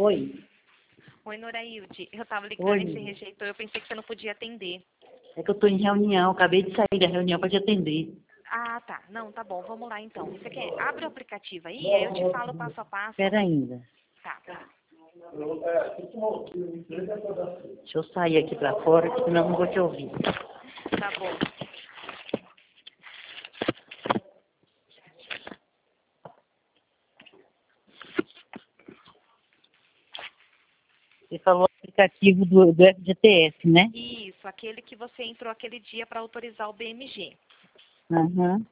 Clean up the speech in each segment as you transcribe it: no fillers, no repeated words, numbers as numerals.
Oi. Oi, Norailde. Eu tava ligando Oi. e você rejeitou. Eu pensei que você não podia atender. É que eu tô em reunião, acabei de sair da reunião para te atender. Ah, tá. Não, tá bom. Vamos lá, então. Você quer? Abre o aplicativo aí eu te falo passo a passo. Espera ainda. Tá. Deixa eu sair aqui para fora, que senão eu não vou te ouvir. Tá bom. Você falou aplicativo do FGTS, né? Isso, aquele que você entrou aquele dia para autorizar o BMG. Uhum.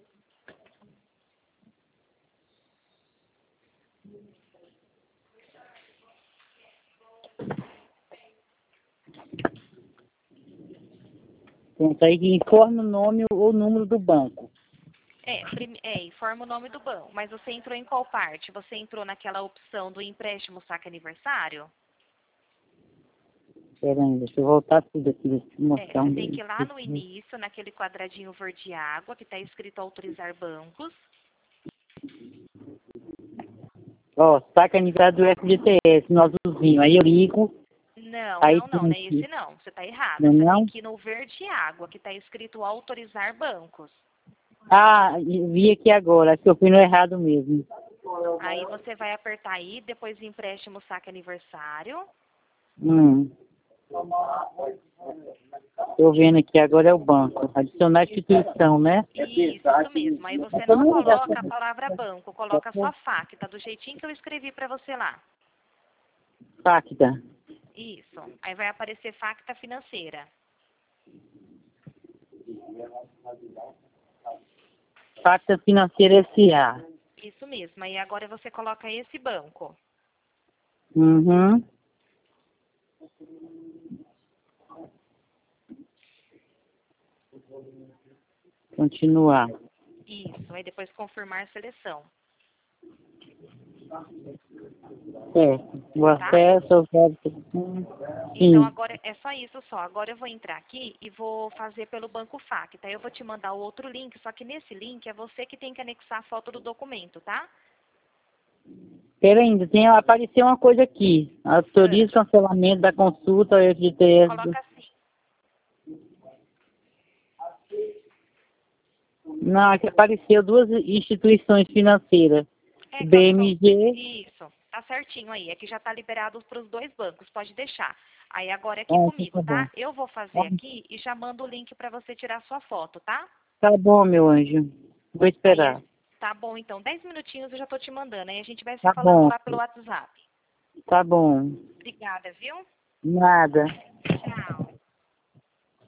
Pronto, aí informa o nome ou o número do banco. Informa o nome do banco. Mas você entrou em qual parte? Você entrou naquela opção do empréstimo saque aniversário? Espera ainda, deixa eu voltar tudo aqui, deixa eu mostrar Você tem que ir lá no início, naquele quadradinho verde água, que está escrito autorizar bancos. Ó, saca aniversário do FGTS, no azulzinho. Aí eu ligo, Não, aí não, tem não é aqui. esse não. Você está errado. Não, Você tem não? que ir no verde água, que está escrito autorizar bancos. Ah, vi aqui agora, acho que eu fui no errado mesmo. Aí você vai apertar aí, depois empréstimo saque aniversário. Tô vendo aqui, agora é o banco. Adicionar instituição, né? Isso mesmo. Aí você não coloca a palavra banco, coloca só FACTA, do jeitinho que eu escrevi para você lá. Facta. Isso. Aí vai aparecer FACTA financeira. Facta Financeira S.A. Isso mesmo. Aí agora você coloca esse banco. Uhum. Continuar. Isso. Aí depois confirmar seleção. O acesso ao Então Sim. agora é só isso só. Agora eu vou entrar aqui e vou fazer pelo banco FACTA. Eu vou te mandar o outro link, só que nesse link é você que tem que anexar a foto do documento, tá? Espera ainda, apareceu uma coisa aqui. Autoriza o cancelamento da consulta ao FGTS. Coloca assim. Não, aqui apareceu duas instituições financeiras. O BMG. Isso. Tá certinho aí. É que já tá liberado para os dois bancos. Pode deixar. Aí agora é aqui Ah, comigo, tá bom. tá? Eu vou fazer aqui e já mando o link para você tirar sua foto, tá? Tá bom, meu anjo. Vou esperar. Tá bom, então. 10 minutinhos eu já tô te mandando. Aí a gente vai se Tá falando bom. lá pelo WhatsApp. Tá bom. Obrigada, viu? Nada. Tchau.